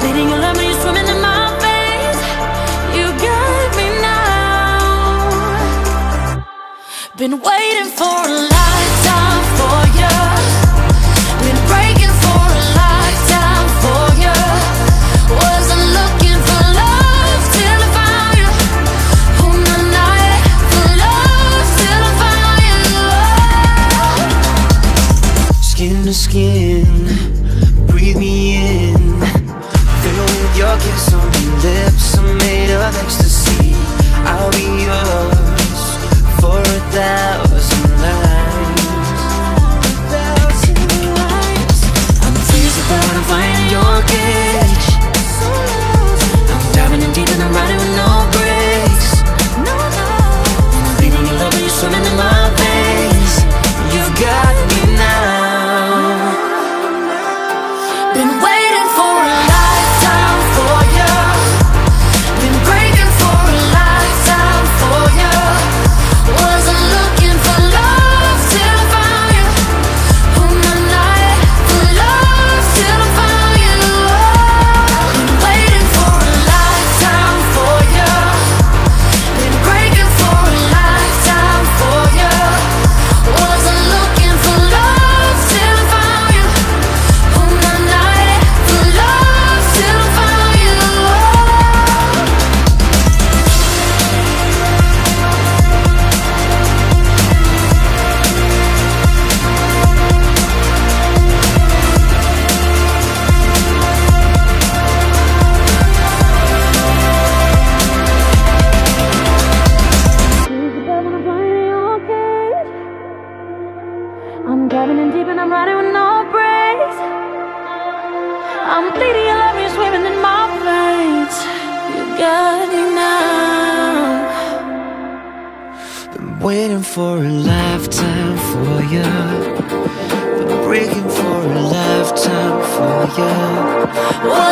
bleeding your love when you're swimming in my veins. You got me now. Been waiting for a lifetime for you. Been breaking for a lifetime for you. Wasn't looking for love till I found you. On the night for love till I found you. Skin to skin, breathe me in. Fill with your kiss on your lips. I'm made of ecstasy. I'll be yours for 1,000 nights. I'm tears about when I'm flying in your cage. I'm diving in deep and I'm riding with no brakes. I'm bleeding your love when you're swimming in my veins. You've got me now. Been waiting for a lifetime for you. Been breaking for a lifetime for you. Wasn't looking for love till I found you. On the night for love till I found you. Been waiting for a lifetime for you. Been breaking for a lifetime for you. Wasn't looking for love till I found you. On the night for love till I found you. I'm diving in deep and I'm riding with no brakes. I'm bleeding your love, you're swimming in my veins. You got me now. Been waiting for a lifetime for you. Been breaking for a lifetime for you.